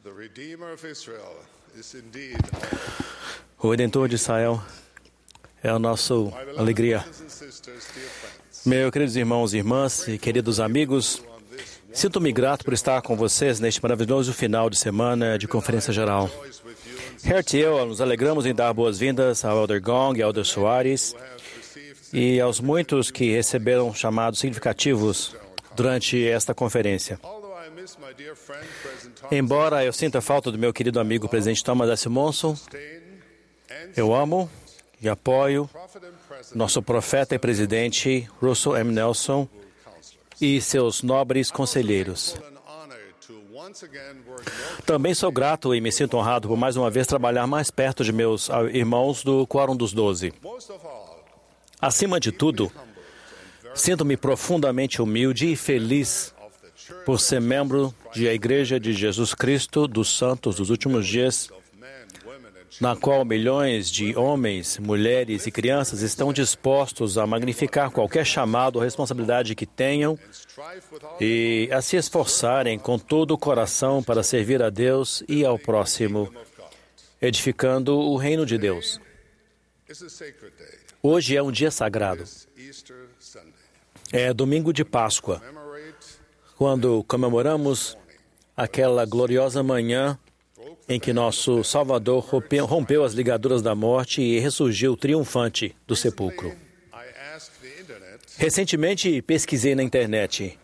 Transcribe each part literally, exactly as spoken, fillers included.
O Redentor de Israel é a nossa alegria. Meus queridos irmãos e irmãs e queridos amigos, sinto-me grato por estar com vocês neste maravilhoso final de semana de Conferência Geral. Hert e eu nos alegramos em dar boas-vindas ao Elder Gong e ao Elder Soares e aos muitos que receberam chamados significativos durante esta conferência. Embora eu sinta falta do meu querido amigo presidente Thomas S. Monson, eu amo e apoio nosso profeta e presidente Russell M. Nelson e seus nobres conselheiros. Também sou grato e me sinto honrado por mais uma vez trabalhar mais perto de meus irmãos do Quórum dos Doze. Acima de tudo, sinto-me profundamente humilde e feliz por ser membro da Igreja de Jesus Cristo dos Santos dos Últimos Dias, na qual milhões de homens, mulheres e crianças estão dispostos a magnificar qualquer chamado ou responsabilidade que tenham e a se esforçarem com todo o coração para servir a Deus e ao próximo, edificando o reino de Deus. Hoje é um dia sagrado. É domingo de Páscoa, quando comemoramos aquela gloriosa manhã em que nosso Salvador rompeu as ligaduras da morte e ressurgiu triunfante do sepulcro. Recentemente pesquisei na internet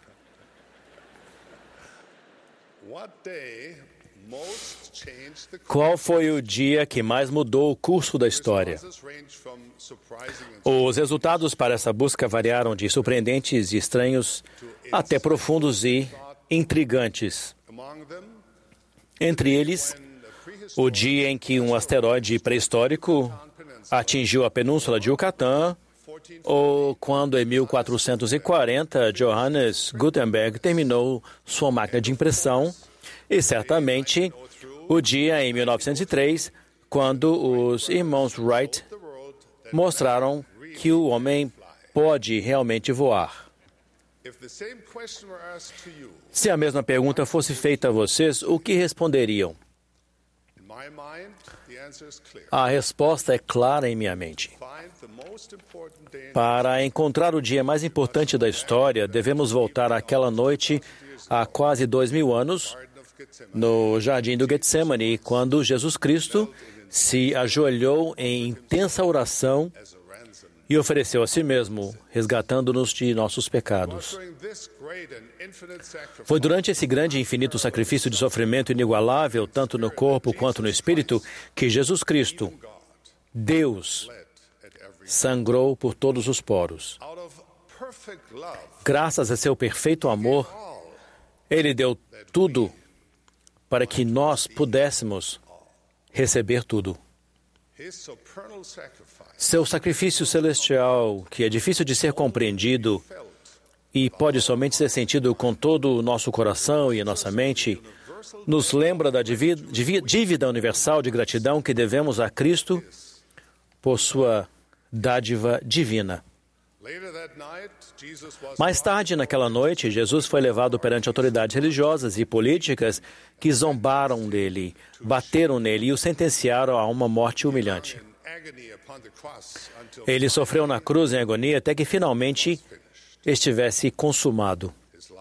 qual foi o dia que mais mudou o curso da história. Os resultados para essa busca variaram de surpreendentes e estranhos até profundos e intrigantes. Entre eles, o dia em que um asteroide pré-histórico atingiu a península de Yucatán, ou quando, em mil quatrocentos e quarenta, Johannes Gutenberg terminou sua máquina de impressão, e certamente o dia em mil novecentos e três, quando os irmãos Wright mostraram que o homem pode realmente voar. Se a mesma pergunta fosse feita a vocês, o que responderiam? A resposta é clara em minha mente. Para encontrar o dia mais importante da história, devemos voltar àquela noite há quase dois mil anos, no Jardim do Getsemane, quando Jesus Cristo se ajoelhou em intensa oração e ofereceu a si mesmo, resgatando-nos de nossos pecados. Foi durante esse grande e infinito sacrifício de sofrimento inigualável, tanto no corpo quanto no espírito, que Jesus Cristo, Deus, sangrou por todos os poros. Graças a seu perfeito amor, Ele deu tudo para que nós pudéssemos receber tudo. Seu sacrifício celestial, que é difícil de ser compreendido e pode somente ser sentido com todo o nosso coração e a nossa mente, nos lembra da dívida universal de gratidão que devemos a Cristo por sua dádiva divina. Mais tarde, naquela noite, Jesus foi levado perante autoridades religiosas e políticas que zombaram dele, bateram nele e o sentenciaram a uma morte humilhante. Ele sofreu na cruz em agonia até que finalmente estivesse consumado.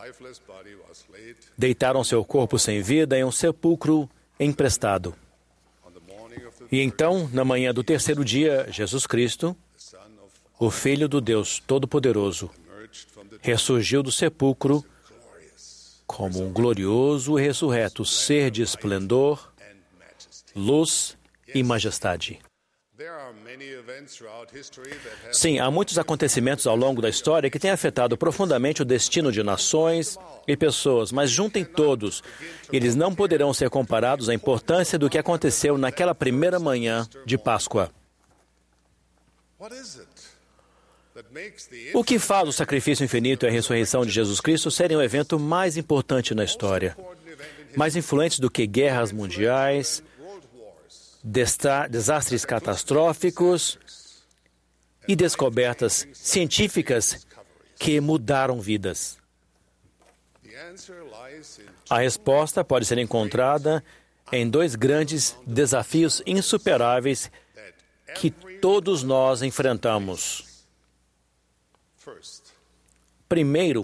Deitaram seu corpo sem vida em um sepulcro emprestado. E então, na manhã do terceiro dia, Jesus Cristo, o Filho do Deus Todo-Poderoso, ressurgiu do sepulcro como um glorioso e ressurreto ser de esplendor, luz e majestade. Sim, há muitos acontecimentos ao longo da história que têm afetado profundamente o destino de nações e pessoas, mas juntem todos, eles não poderão ser comparados à importância do que aconteceu naquela primeira manhã de Páscoa. O que faz o sacrifício infinito e a ressurreição de Jesus Cristo serem o evento mais importante na história, mais influentes do que guerras mundiais, desastres catastróficos e descobertas científicas que mudaram vidas? A resposta pode ser encontrada em dois grandes desafios insuperáveis que todos nós enfrentamos. Primeiro,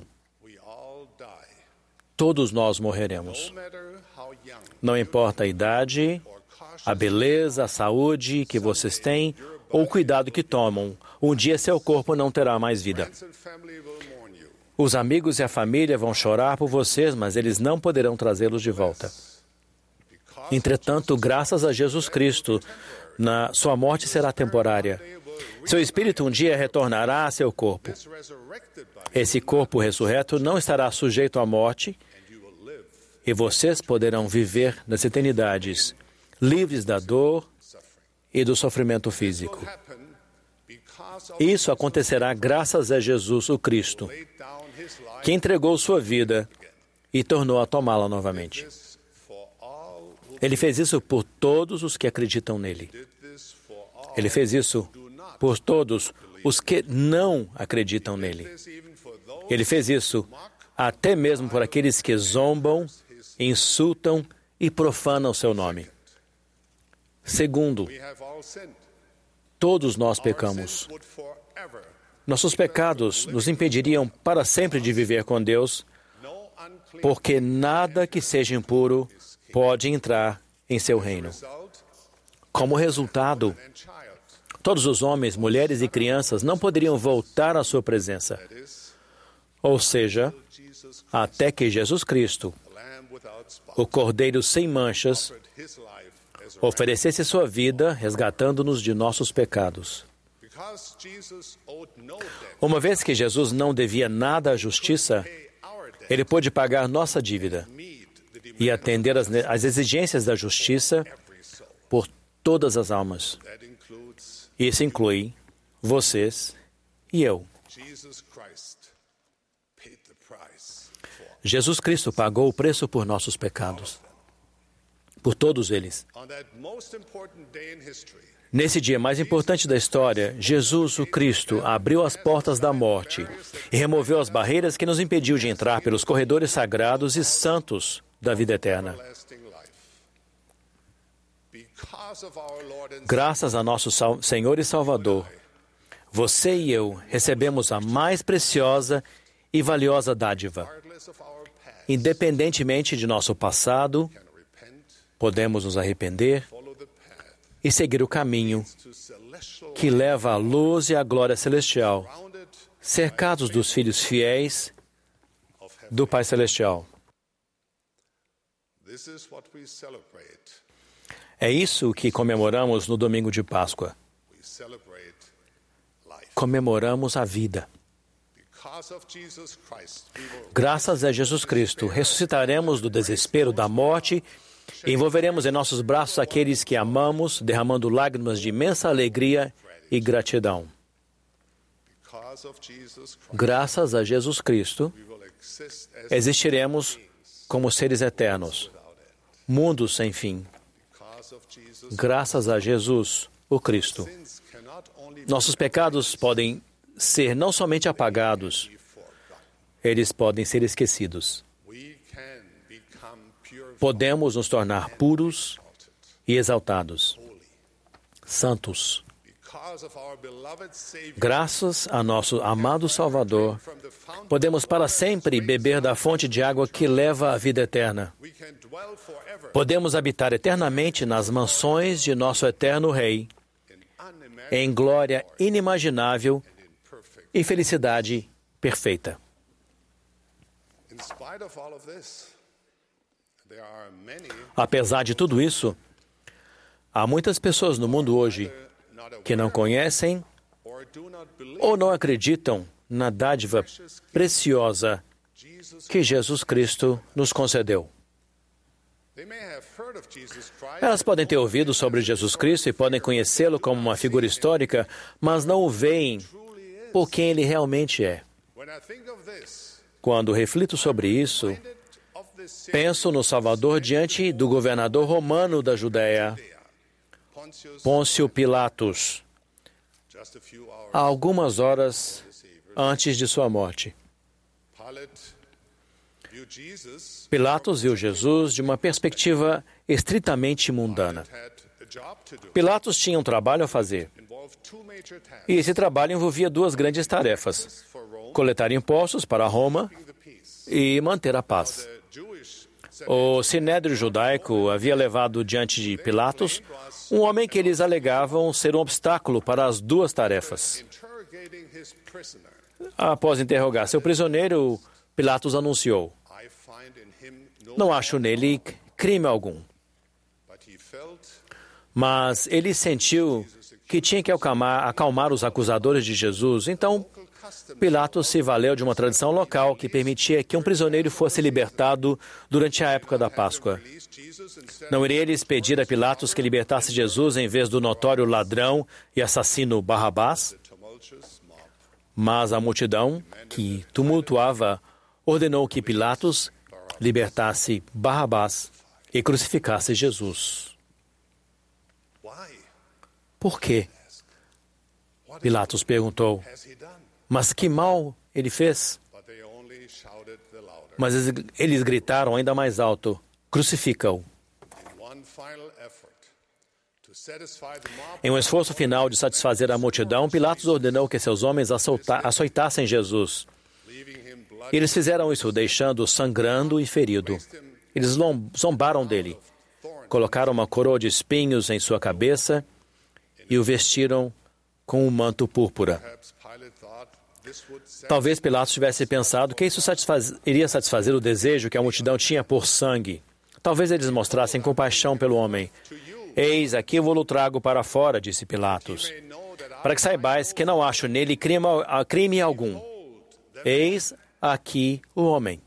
todos nós morreremos. Não importa a idade, a beleza, a saúde que vocês têm ou o cuidado que tomam, um dia seu corpo não terá mais vida. Os amigos e a família vão chorar por vocês, mas eles não poderão trazê-los de volta. Entretanto, graças a Jesus Cristo, na sua morte será temporária. Seu espírito um dia retornará a seu corpo. Esse corpo ressurreto não estará sujeito à morte e vocês poderão viver nas eternidades, livres da dor e do sofrimento físico. Isso acontecerá graças a Jesus, o Cristo, que entregou sua vida e tornou a tomá-la novamente. Ele fez isso por todos os que acreditam nele. Ele fez isso por todos os que não acreditam nele. Ele fez isso até mesmo por aqueles que zombam, insultam e profanam seu nome. Segundo, todos nós pecamos. Nossos pecados nos impediriam para sempre de viver com Deus, porque nada que seja impuro pode entrar em seu reino. Como resultado, todos os homens, mulheres e crianças não poderiam voltar à sua presença. Ou seja, até que Jesus Cristo, o Cordeiro sem manchas, oferecesse sua vida, resgatando-nos de nossos pecados. Uma vez que Jesus não devia nada à justiça, ele pôde pagar nossa dívida e atender às, às exigências da justiça por todas as almas. Isso inclui vocês e eu. Jesus Cristo pagou o preço por nossos pecados, por todos eles. Nesse dia mais importante da história, Jesus, o Cristo, abriu as portas da morte e removeu as barreiras que nos impediu de entrar pelos corredores sagrados e santos da vida eterna. Graças a nosso Senhor e Salvador, você e eu recebemos a mais preciosa e valiosa dádiva. Independentemente de nosso passado, podemos nos arrepender e seguir o caminho que leva à luz e à glória celestial, cercados dos filhos fiéis do Pai Celestial. É isso que comemoramos no domingo de Páscoa. Comemoramos a vida. Graças a Jesus Cristo, ressuscitaremos do desespero da morte e envolveremos em nossos braços aqueles que amamos, derramando lágrimas de imensa alegria e gratidão. Graças a Jesus Cristo, existiremos como seres eternos, mundos sem fim. Graças a Jesus, o Cristo. Nossos pecados podem ser não somente apagados, eles podem ser esquecidos. Podemos nos tornar puros e exaltados, santos. Graças a nosso amado Salvador, podemos para sempre beber da fonte de água que leva à vida eterna. Podemos habitar eternamente nas mansões de nosso eterno Rei, em glória inimaginável e felicidade perfeita. Apesar de tudo isso, há muitas pessoas no mundo hoje que não conhecem ou não acreditam na dádiva preciosa que Jesus Cristo nos concedeu. Elas podem ter ouvido sobre Jesus Cristo e podem conhecê-lo como uma figura histórica, mas não o veem por quem ele realmente é. Quando reflito sobre isso, penso no Salvador diante do governador romano da Judéia, Pôncio Pilatos, há algumas horas antes de sua morte. Pilatos viu Jesus de uma perspectiva estritamente mundana. Pilatos tinha um trabalho a fazer. E esse trabalho envolvia duas grandes tarefas: coletar impostos para Roma e manter a paz. O Sinédrio judaico havia levado diante de Pilatos um homem que eles alegavam ser um obstáculo para as duas tarefas. Após interrogar seu prisioneiro, Pilatos anunciou: "Não acho nele crime algum." Mas ele sentiu que tinha que acalmar, acalmar os acusadores de Jesus. Então, Pilatos se valeu de uma tradição local que permitia que um prisioneiro fosse libertado durante a época da Páscoa. Não iria eles pedir a Pilatos que libertasse Jesus em vez do notório ladrão e assassino Barrabás? Mas a multidão, que tumultuava, ordenou que Pilatos libertasse Barrabás e crucificasse Jesus. Por quê? Pilatos perguntou. Mas que mal ele fez? Mas eles gritaram ainda mais alto: "Crucifica-o." Em um esforço final de satisfazer a multidão, Pilatos ordenou que seus homens açoitassem Jesus. Eles fizeram isso, deixando-o sangrando e ferido. Eles zombaram dele, colocaram uma coroa de espinhos em sua cabeça e o vestiram com um manto púrpura. Talvez Pilatos tivesse pensado que isso satisfaz... iria satisfazer o desejo que a multidão tinha por sangue. Talvez eles mostrassem compaixão pelo homem. "Eis, aqui eu vou-lo trago para fora", disse Pilatos, "para que saibais que não acho nele crime, crime algum. Eis aqui o homem."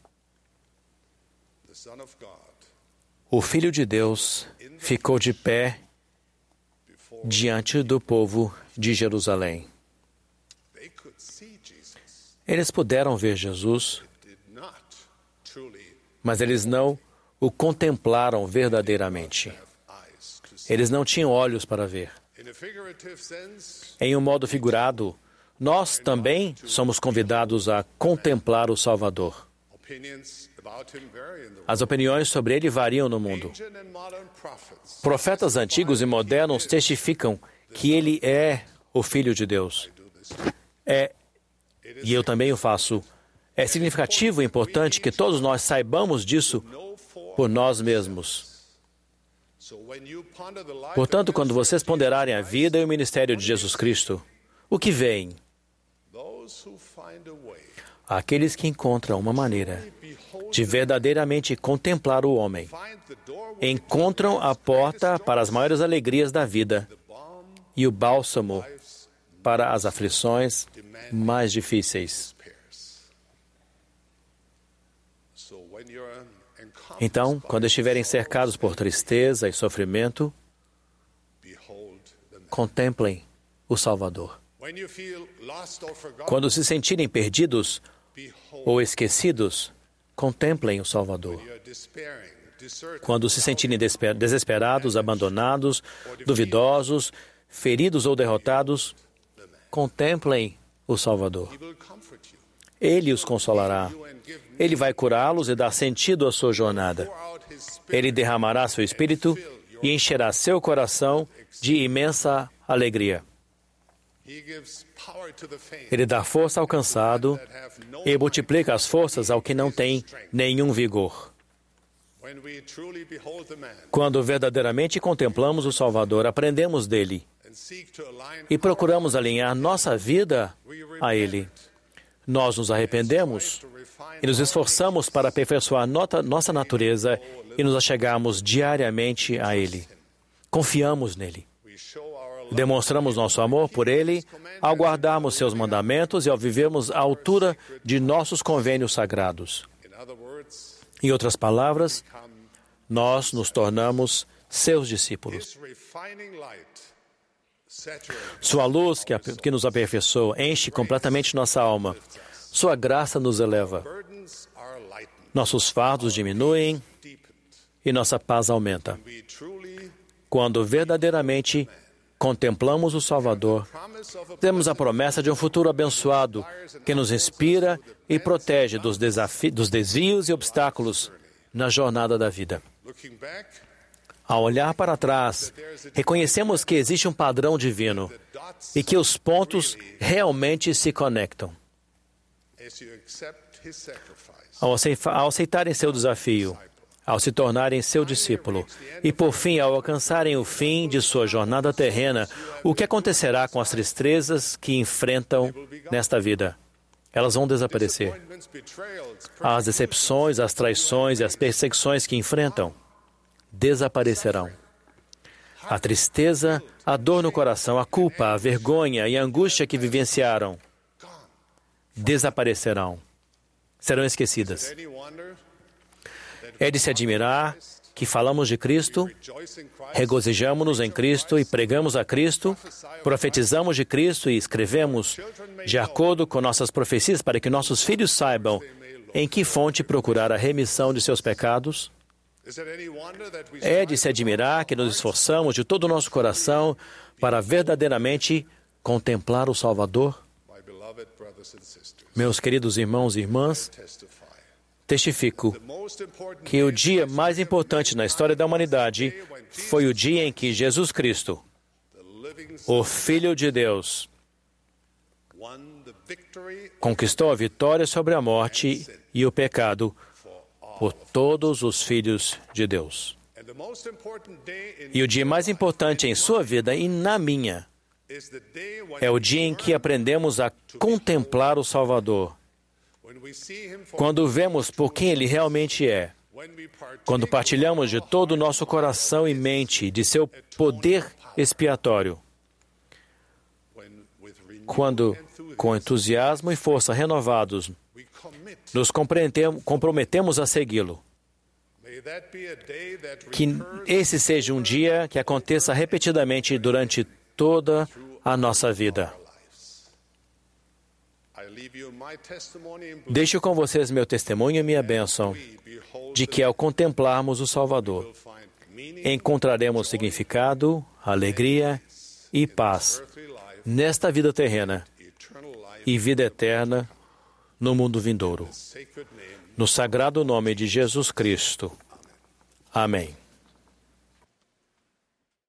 O Filho de Deus ficou de pé diante do povo de Jerusalém. Eles puderam ver Jesus, mas eles não o contemplaram verdadeiramente. Eles não tinham olhos para ver. Em um modo figurado, nós também somos convidados a contemplar o Salvador. As opiniões sobre ele variam no mundo. Profetas antigos e modernos testificam que ele é o Filho de Deus. É, e eu também o faço. É significativo e importante que todos nós saibamos disso por nós mesmos. Portanto, quando vocês ponderarem a vida e o ministério de Jesus Cristo, o que veem? Aqueles que encontram uma maneira de verdadeiramente contemplar o homem, encontram a porta para as maiores alegrias da vida e o bálsamo para as aflições mais difíceis. Então, quando estiverem cercados por tristeza e sofrimento, contemplem o Salvador. Quando se sentirem perdidos ou esquecidos, contemplem o Salvador. Quando se sentirem desesperados, abandonados, duvidosos, feridos ou derrotados, contemplem o Salvador. Ele os consolará. Ele vai curá-los e dar sentido à sua jornada. Ele derramará seu espírito e encherá seu coração de imensa alegria. Ele dá força ao cansado e multiplica as forças ao que não tem nenhum vigor. Quando verdadeiramente contemplamos o Salvador, aprendemos dele e procuramos alinhar nossa vida a ele. Nós nos arrependemos e nos esforçamos para aperfeiçoar nossa natureza e nos achegarmos diariamente a ele. Confiamos nele. Demonstramos nosso amor por ele ao guardarmos seus mandamentos e ao vivermos à altura de nossos convênios sagrados. Em outras palavras, nós nos tornamos seus discípulos. Sua luz, que, que nos aperfeiçoa, enche completamente nossa alma. Sua graça nos eleva. Nossos fardos diminuem e nossa paz aumenta. Quando verdadeiramente contemplamos o Salvador, temos a promessa de um futuro abençoado que nos inspira e protege dos, desafi- dos desvios e obstáculos na jornada da vida. Ao olhar para trás, reconhecemos que existe um padrão divino e que os pontos realmente se conectam. Ao aceitarem seu desafio, ao se tornarem seu discípulo e, por fim, ao alcançarem o fim de sua jornada terrena, o que acontecerá com as tristezas que enfrentam nesta vida? Elas vão desaparecer. As decepções, as traições e as perseguições que enfrentam desaparecerão. A tristeza, a dor no coração, a culpa, a vergonha e a angústia que vivenciaram desaparecerão. Serão esquecidas. É de se admirar que falamos de Cristo, regozijamos-nos em Cristo e pregamos a Cristo, profetizamos de Cristo e escrevemos de acordo com nossas profecias para que nossos filhos saibam em que fonte procurar a remissão de seus pecados. É de se admirar que nos esforçamos de todo o nosso coração para verdadeiramente contemplar o Salvador. Meus queridos irmãos e irmãs, testifico que o dia mais importante na história da humanidade foi o dia em que Jesus Cristo, o Filho de Deus, conquistou a vitória sobre a morte e o pecado por todos os filhos de Deus. E o dia mais importante em sua vida e na minha é o dia em que aprendemos a contemplar o Salvador. Quando vemos por quem Ele realmente é, quando partilhamos de todo o nosso coração e mente de seu poder expiatório, quando, com entusiasmo e força renovados, nos comprometemos a segui-lo. Que esse seja um dia que aconteça repetidamente durante toda a nossa vida. Deixo com vocês meu testemunho e minha bênção de que, ao contemplarmos o Salvador, encontraremos significado, alegria e paz nesta vida terrena e vida eterna no mundo vindouro. No sagrado nome de Jesus Cristo. Amém.